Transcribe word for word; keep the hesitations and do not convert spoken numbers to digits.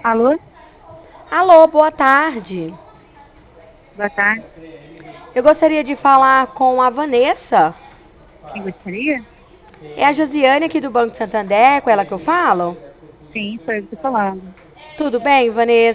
Alô? Alô, boa tarde. Boa tarde. Eu gostaria de falar com a Vanessa. Quem gostaria? É a Josiane aqui do Banco Santander, com ela que eu falo? Sim, sou eu que tô falando. Tudo bem, Vanessa?